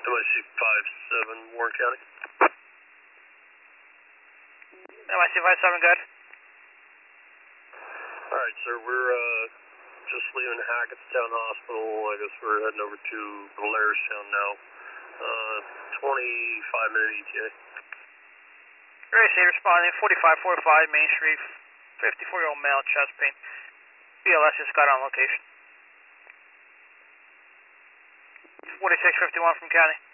MIC 57, Warren County. MIC 57, good. Alright, sir, we're just leaving Hackettstown Hospital. I guess we're heading over to Blairstown now. 25-minute ETA. RAC responding, 4545 Main Street, 54-year-old male, chest pain. BLS just got on location. 4651 from County.